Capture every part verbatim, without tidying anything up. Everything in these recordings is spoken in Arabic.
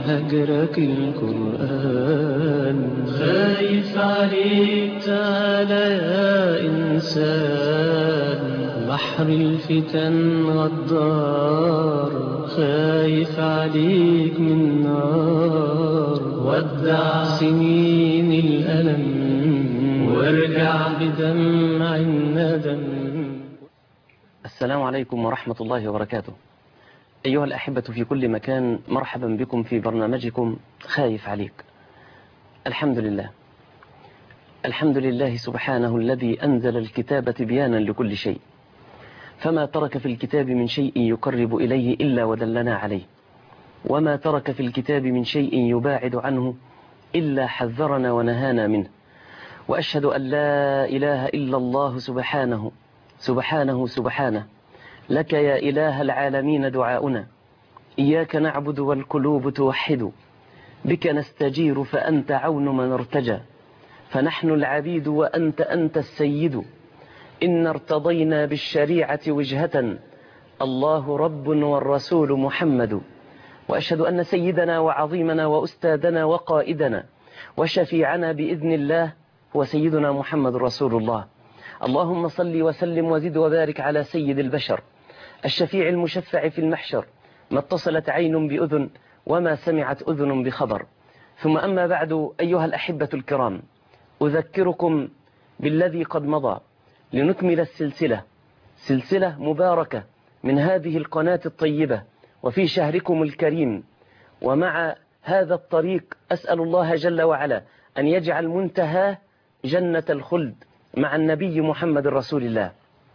هجرك القرآن، خايف عليك تعالى يا إنسان، بحر الفتن غدار، خايف عليك من نار، ودع سنين الألم وارجع بدمع الندم. السلام عليكم ورحمة الله وبركاته. أيها الأحبة في كل مكان، مرحبا بكم في برنامجكم خايف عليك. الحمد لله الحمد لله سبحانه الذي أنزل الكتاب تبيانا لكل شيء، فما ترك في الكتاب من شيء يقرب إليه إلا ودلنا عليه، وما ترك في الكتاب من شيء يباعد عنه إلا حذرنا ونهانا منه. وأشهد أن لا إله إلا الله سبحانه سبحانه سبحانه. لك يا إله العالمين دعاؤنا، إياك نعبد والقلوب توحد، بك نستجير فأنت عون من ارتجى، فنحن العبيد وأنت أنت السيد، إن ارتضينا بالشريعة وجهة، الله رب والرسول محمد. وأشهد أن سيدنا وعظيمنا وأستاذنا وقائدنا وشفيعنا بإذن الله هو سيدنا محمد رسول الله. اللهم صل وسلم وزد وبارك على سيد البشر، الشفيع المشفع في المحشر، ما اتصلت عين بأذن وما سمعت أذن بخبر. ثم أما بعد، أيها الأحبة الكرام، أذكركم بالذي قد مضى لنكمل السلسلة، سلسلة مباركة من هذه القناة الطيبة وفي شهركم الكريم. ومع هذا الطريق أسأل الله جل وعلا أن يجعل منتهى جنة الخلد مع النبي محمد رسول الله.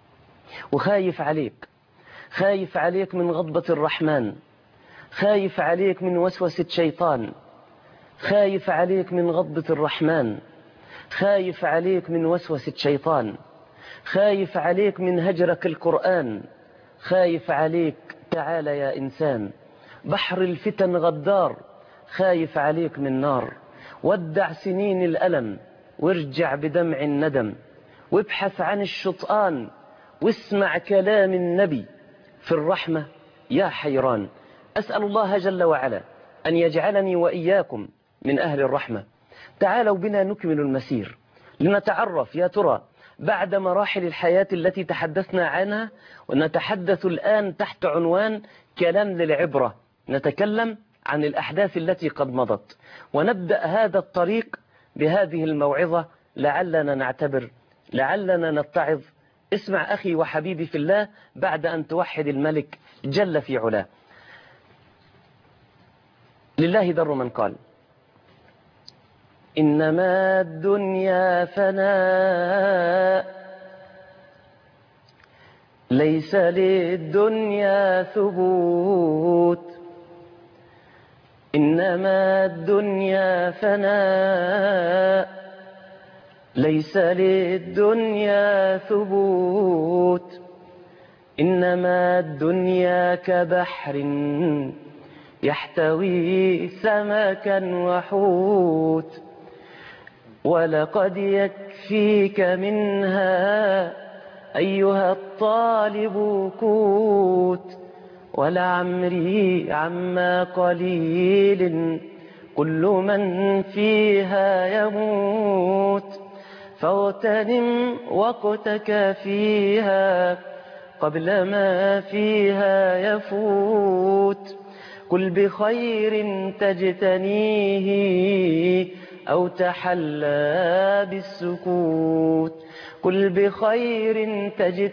وخايف عليك، خايف عليك من غضبة الرحمن، خايف عليك من وسوسة شيطان، خايف عليك من غضبة الرحمن، خايف عليك من وسوسة شيطان، خايف عليك من هجرك القرآن، خايف عليك تعال يا إنسان، بحر الفتن غدار، خايف عليك من نار، ودع سنين الألم وارجع بدمع الندم، وابحث عن الشطآن واسمع كلام النبي في الرحمة يا حيران. أسأل الله جل وعلا أن يجعلني وإياكم من أهل الرحمة. تعالوا بنا نكمل المسير لنتعرف يا ترى بعد مراحل الحياة التي تحدثنا عنها، ونتحدث الآن تحت عنوان كلام للعبرة، نتكلم عن الأحداث التي قد مضت، ونبدأ هذا الطريق بهذه الموعظة لعلنا نعتبر، لعلنا نتعظ. اسمع أخي وحبيبي في الله بعد أن توحد الملك جل في علاه. لله در من قال: إنما الدنيا فناء، ليس للدنيا ثبوت، إنما الدنيا فناء، ليس للدنيا ثبوت، إنما الدنيا كبحر يحتوي سمكا وحوت، ولقد يكفيك منها أيها الطالب كوت، ولعمري عما قليل كل من فيها يموت، فاغتنم وقتك فيها قبل ما فيها يفوت، كل بخير تجتنيه أو تحلى بالسكوت، كل بخير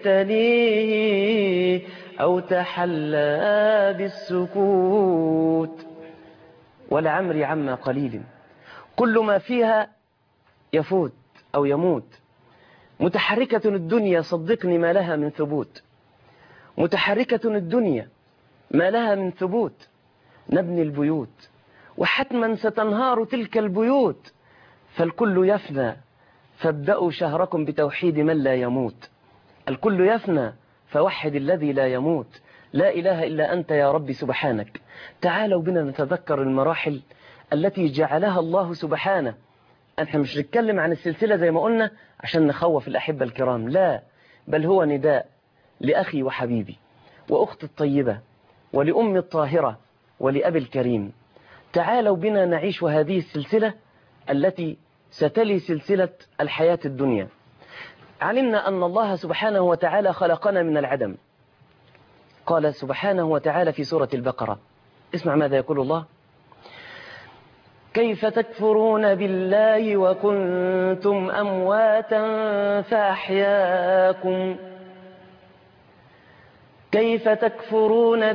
تجتنيه أو تحلى بالسكوت، ولعمري عما قليل كل ما فيها يفوت أو يموت. متحركة الدنيا صدقني ما لها من ثبوت، متحركة الدنيا ما لها من ثبوت. نبني البيوت وحتما ستنهار تلك البيوت، فالكل يفنى، فابدأوا شهركم بتوحيد من لا يموت. الكل يفنى فوحد الذي لا يموت، لا إله إلا أنت يا رب سبحانك. تعالوا بنا نتذكر المراحل التي جعلها الله سبحانه. احنا مش نتكلم عن السلسلة زي ما قلنا عشان نخوف الأحبة الكرام، لا، بل هو نداء لأخي وحبيبي وأختي الطيبة ولأمي الطاهرة ولأبي الكريم. تعالوا بنا نعيش هذه السلسلة التي ستلي سلسلة الحياة الدنيا. علمنا أن الله سبحانه وتعالى خلقنا من العدم. قال سبحانه وتعالى في سورة البقرة، اسمع ماذا يقول الله: كيف تكفرون بالله وكنتم أمواتا فأحياكم كيف تكفرون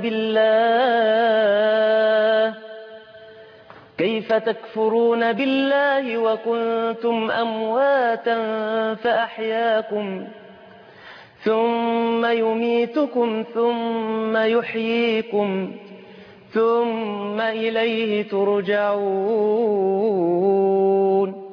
بالله كيف تكفرون بالله وكنتم أمواتا فأحياكم ثم يميتكم ثم يحييكم ثم إليه ترجعون.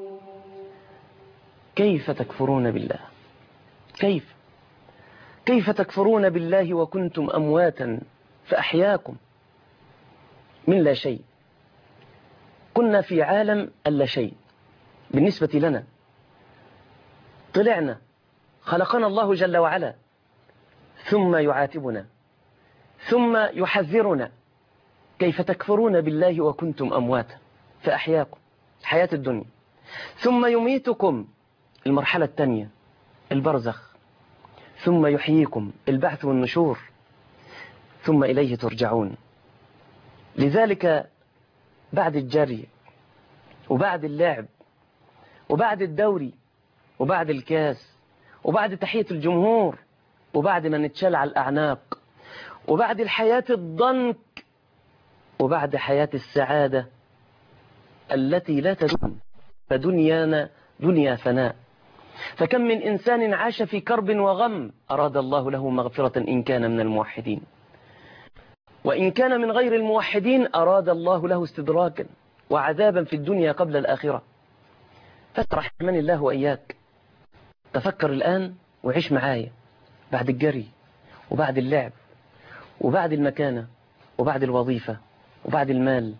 كيف تكفرون بالله؟ كيف كيف تكفرون بالله وكنتم أمواتا فأحياكم من لا شيء. كنا في عالم اللا شيء بالنسبة لنا، طلعنا خلقنا الله جل وعلا ثم يعاتبنا ثم يحذرنا. كيف تكفرون بالله وكنتم أمواتا فأحياكم، حياة الدنيا، ثم يميتكم، المرحلة الثانية البرزخ، ثم يحييكم، البعث والنشور، ثم إليه ترجعون. لذلك بعد الجري وبعد اللعب وبعد الدوري وبعد الكاس وبعد تحية الجمهور وبعد ما نتشال على الأعناق وبعد الحياة الضنك وبعد حياة السعادة التي لا تدوم، فدنيانا دنيا فناء. فكم من إنسان عاش في كرب وغم أراد الله له مغفرة إن كان من الموحدين، وإن كان من غير الموحدين أراد الله له استدراكا وعذابا في الدنيا قبل الآخرة. فرحمن الله وإياك، تفكر الآن وعيش معايا بعد الجري وبعد اللعب وبعد المكانة وبعد الوظيفة وبعد المال.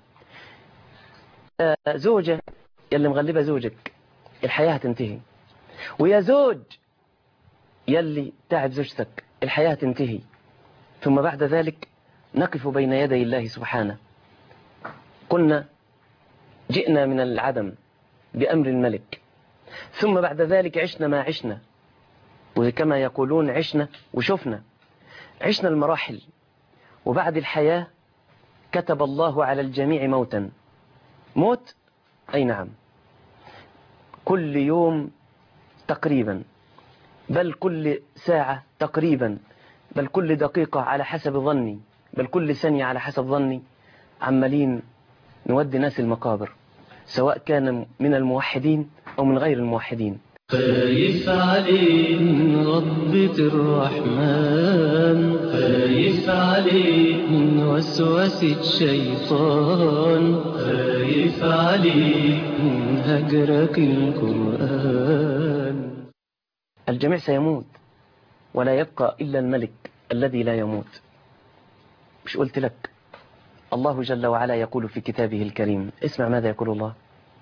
زوجة يلي مغلبة زوجك، الحياة هتنتهي. ويا زوج يلي تعب زوجتك، الحياة تنتهي. ثم بعد ذلك نقف بين يدي الله سبحانه. قلنا جئنا من العدم بأمر الملك، ثم بعد ذلك عشنا ما عشنا، وكما يقولون عشنا وشفنا، عشنا المراحل. وبعد الحياة كتب الله على الجميع موتا. موت أي نعم، كل يوم تقريبا، بل كل ساعة تقريبا، بل كل دقيقة على حسب ظني، بل كل ثانية على حسب ظني، عمالين نودي ناس المقابر، سواء كان من الموحدين أو من غير الموحدين. خايف عليك من غضبة الرحمن، خايف عليك من وسوسة الشيطان، خايف عليك من هجرك القرآن. الجميع سيموت ولا يبقى إلا الملك الذي لا يموت. مش قلت لك الله جل وعلا يقول في كتابه الكريم، اسمع ماذا يقول الله: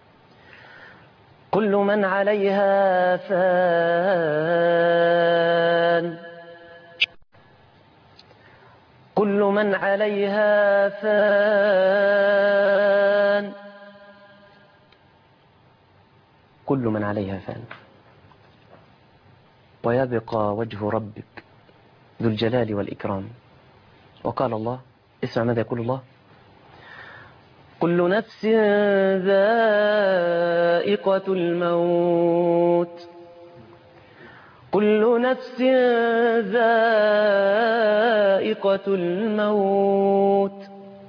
كل من عليها فان، كل من عليها فان، كل من عليها فان، ويبقى وجه ربك ذو الجلال والإكرام. وقال الله، اسمع ماذا يقول الله: كل نفس ذائقة الموت، كل نفس ذائقة الموت.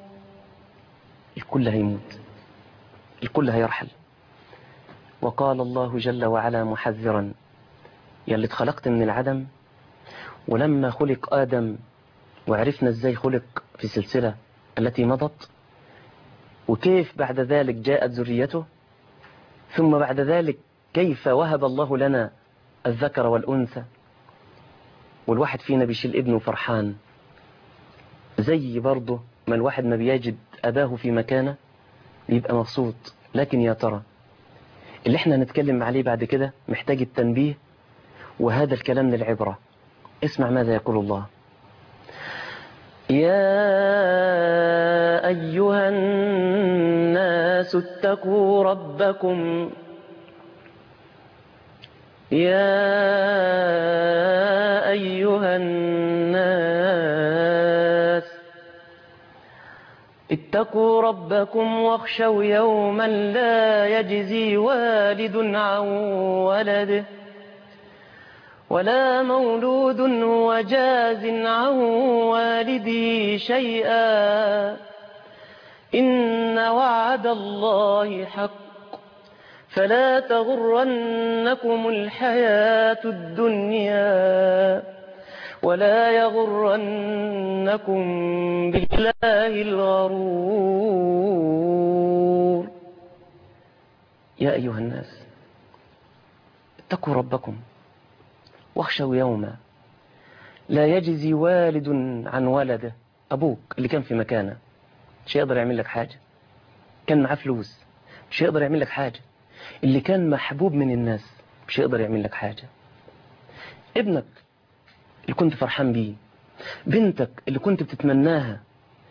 الكل هيموت، الكل هيرحل. وقال الله جل وعلا محذرا: يلي اتخلقت من العدم، ولما خلق آدم وعرفنا ازاي خلق في السلسلة التي مضت، وكيف بعد ذلك جاءت ذريته، ثم بعد ذلك كيف وهب الله لنا الذكر والأنثى، والواحد فينا بيشيل ابنه فرحان، زي برضه ما الواحد ما بيجد أباه في مكانه يبقى مبسوط. لكن يا ترى اللي احنا هنتكلم عليه بعد كده محتاج التنبيه، وهذا الكلام للعبرة. اسمع ماذا يقول الله: يا أيها الناس الناس اتقوا ربكم يا أيها الناس اتقوا ربكم واخشوا يوما لا يجزي والد عن ولده ولا مولود هو جاز عن والده شيئا إن وعد الله حق فلا تغرنكم الحياة الدنيا ولا يغرنكم بالله الغرور. يا أيها الناس اتقوا ربكم واخشوا يوما لا يجزي والد عن ولده. أبوك اللي كان في مكانه مش هيقدر يعمل لك حاجة، كان معاه فلوس مش هيقدر يعمل لك حاجة، اللي كان محبوب من الناس مش هيقدر يعمل لك حاجة، ابنك اللي كنت فرحان بيه، بنتك اللي كنت بتتمناها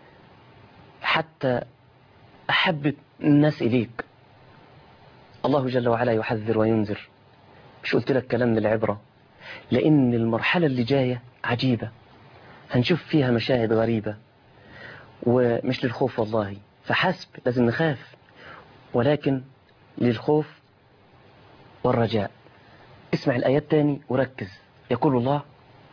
حتى أحب الناس إليك. الله جل وعلا يحذر وينذر. مش قلت لك كلام للعبرة؟ لأن المرحلة اللي جاية عجيبة، هنشوف فيها مشاهد غريبة ومش للخوف والله، فحسب لازم نخاف، ولكن للخوف والرجاء. اسمع الآيات تاني وركز. يقول الله: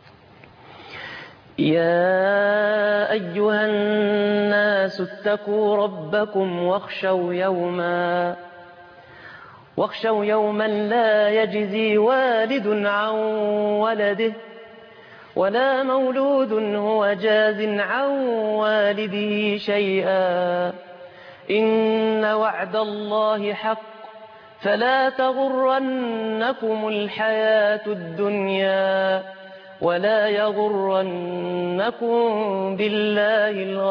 يا أيها الناس اتقوا ربكم واخشوا يوما واخشوا يوما لا يجزي والد عن ولده ولا مولود هو جاز عن والده شيئا إن وعد الله حق فلا تغرنكم الحياة الدنيا ولا يغرنكم بالله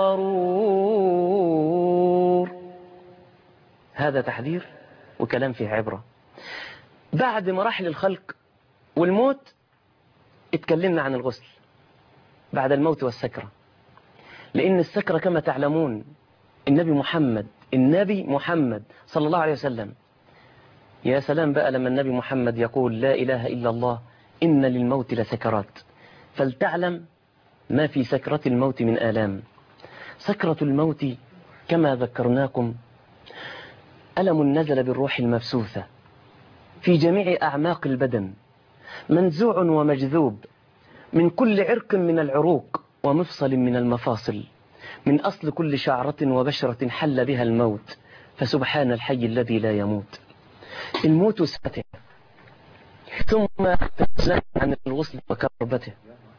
الغرور. هذا تحذير وكلام فيه عبرة. بعد مراحل الخلق والموت اتكلمنا عن الغسل بعد الموت والسكرة، لأن السكرة كما تعلمون النبي محمد النبي محمد صلى الله عليه وسلم، يا سلام بقى لما النبي محمد يقول لا إله إلا الله إن للموت لسكرات، فلتعلم ما في سكرة الموت من آلام. سكرة الموت كما ذكرناكم ألم نزل بالروح المبثوثة في جميع أعماق البدن، منزوع ومجذوب من كل عرق من العروق ومفصل من المفاصل، من أصل كل شعرة وبشرة حل بها الموت، فسبحان الحي الذي لا يموت. الموت ساته، ثم تسلم عن الغسل وكربته.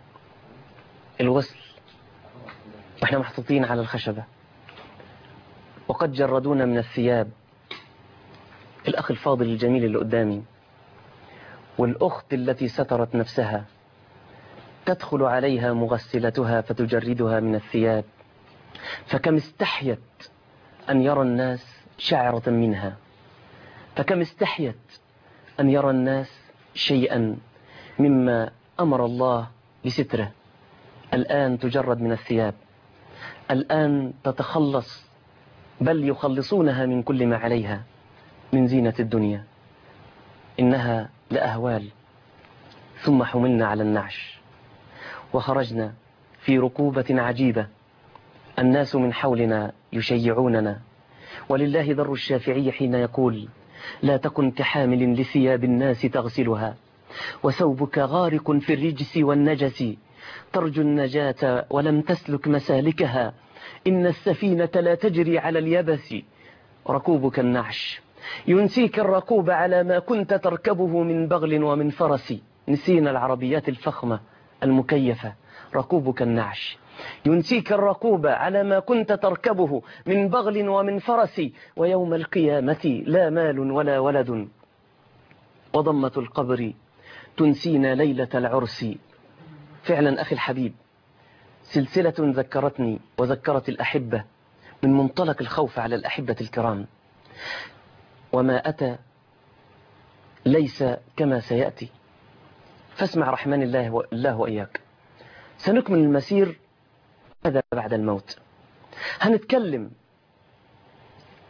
الغسل واحنا محطوطين على الخشبة وقد جردونا من الثياب، الأخ الفاضل الجميل اللي قدامي والأخت التي سترت نفسها تدخل عليها مغسلتها فتجردها من الثياب، فكم استحيت أن يرى الناس شعرة منها، فكم استحيت أن يرى الناس شيئا مما أمر الله بستره. الآن تجرد من الثياب، الآن تتخلص، بل يخلصونها من كل ما عليها من زينة الدنيا. إنها لأهوال. ثم حملنا على النعش وخرجنا في ركوبة عجيبة، الناس من حولنا يشيعوننا، ولله در الشافعي حين يقول لا تكن كحامل لثياب الناس تغسلها وثوبك غارق في الرجس والنجس، ترجو النجاة ولم تسلك مسالكها، إن السفينة لا تجري على اليبس، ركوبك النعش ينسيك الركوب على ما كنت تركبه من بغل ومن فرس. نسينا العربيات الفخمة المكيفة، ركوبك النعش ينسيك الركوب على ما كنت تركبه من بغل ومن فرس، ويوم القيامة لا مال ولا ولد، وضمة القبر تنسينا ليلة العرس. فعلا أخي الحبيب سلسلة ذكرتني وذكرت الأحبة من منطلق الخوف على الأحبة الكرام، وما أتى ليس كما سيأتي، فاسمع رحمن الله, الله وإياك. سنكمل المسير هذا بعد الموت. هنتكلم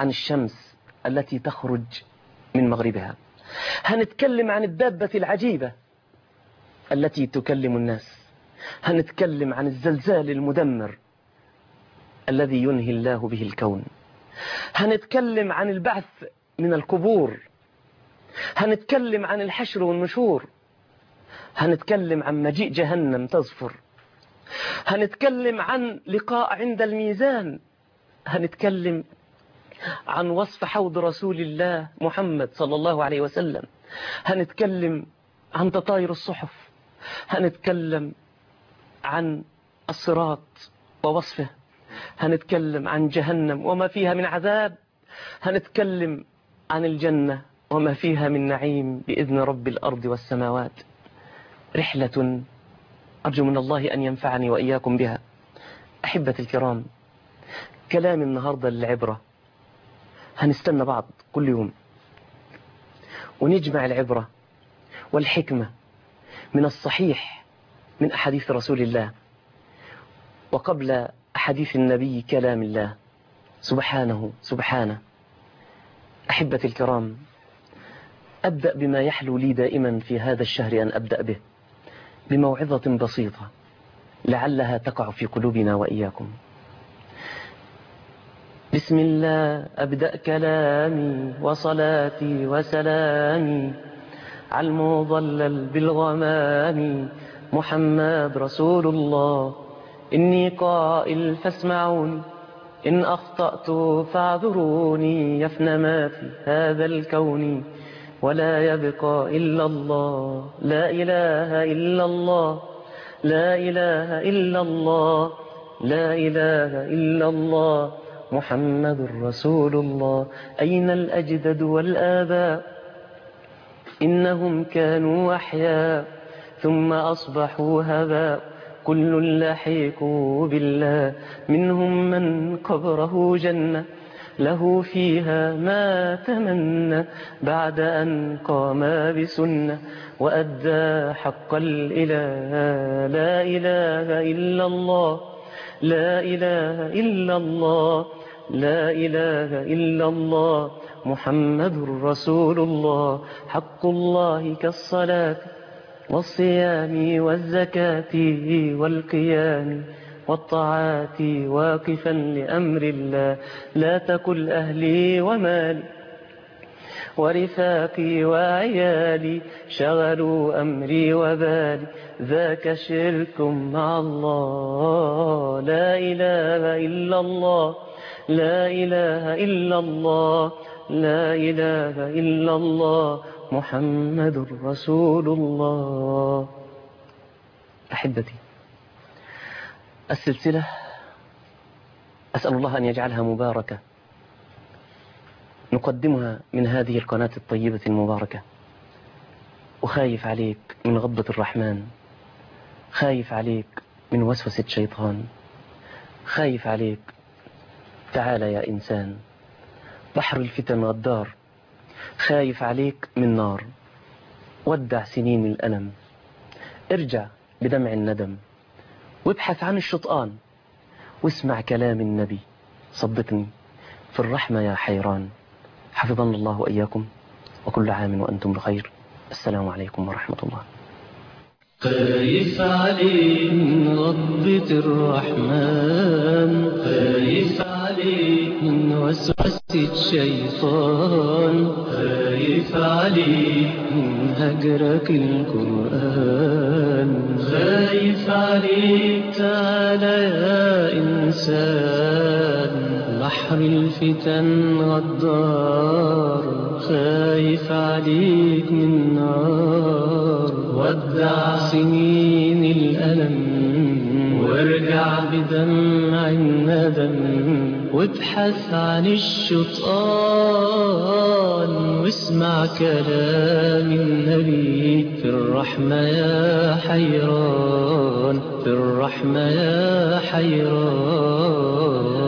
عن الشمس التي تخرج من مغربها، هنتكلم عن الدابة العجيبة التي تكلم الناس، هنتكلم عن الزلزال المدمر الذي ينهي الله به الكون، هنتكلم عن البعث من القبور، هنتكلم عن الحشر والنشور، هنتكلم عن مجيء جهنم تزفر، هنتكلم عن لقاء عند الميزان، هنتكلم عن وصف حوض رسول الله محمد صلى الله عليه وسلم، هنتكلم عن تطاير الصحف، هنتكلم عن الصراط ووصفه، هنتكلم عن جهنم وما فيها من عذاب، هنتكلم عن الجنة وما فيها من نعيم بإذن رب الأرض والسماوات. رحلة أرجو من الله أن ينفعني وإياكم بها. أحبتي الكرام، كلام النهاردة للعبرة، هنستنى بعض كل يوم ونجمع العبرة والحكمة من الصحيح من أحاديث رسول الله، وقبل أحاديث النبي كلام الله سبحانه سبحانه. أحبتي الكرام، أبدأ بما يحلو لي دائما في هذا الشهر أن أبدأ به، بموعظة بسيطة لعلها تقع في قلوبنا وإياكم. بسم الله أبدأ كلامي وصلاتي وسلامي على المضلل بالغمام محمد رسول الله. إني قائل فاسمعوني، إن أخطأت فاعذروني، يفنى ما في هذا الكون ولا يبقى إلا الله. لا إله إلا الله، لا إله إلا الله، لا إله إلا الله محمد رسول الله. أين الأجداد والآباء؟ إنهم كانوا أحياء ثم أصبحوا هباء، كل لحيق بالله، منهم من قبره جنة له فيها ما تمنى، بعد أن قام بسنة وأدى حق الإله. لا إله إلا الله، لا إله إلا الله، لا إله إلا الله محمد رسول الله. حق الله كالصلاة والصيام والزكاة والقيام والطاعات، واقفا لأمر الله. لا تكل أهلي ومالي ورفاقي وعيالي، شغلوا أمري وبالي، ذاك شرك مع الله. لا إله إلا الله، لا إله إلا الله، لا إله إلا الله محمد رسول الله. أحبتي، السلسلة أسأل الله أن يجعلها مباركة، نقدمها من هذه القناة الطيبة المباركة. وخايف عليك من غضبة الرحمن، خايف عليك من وسوسة شيطان، خايف عليك. تعال يا إنسان، بحر الفتن غدار، خايف عليك من نار. ودع سنين الألم، ارجع بدمع الندم، وابحث عن الشطآن، واسمع كلام النبي. صدقني في الرحمة يا حيران. حفظنا الله وإياكم، وكل عام وأنتم بخير. السلام عليكم ورحمة الله. خايف عليك من غضبة الرحمن، خايف عليك من وسوسة الشيطان، خايف عليك من هجرك القرآن، خايف عليك. تعال يا إنسان، بحر الفتن غدار، خايف عليك من نار. ودع سنين الألم، وارجع بدمع الندم، وابحث عن الشطآن، واسمع كلام النبي. في الرحمة يا حيران، في الرحمة يا حيران.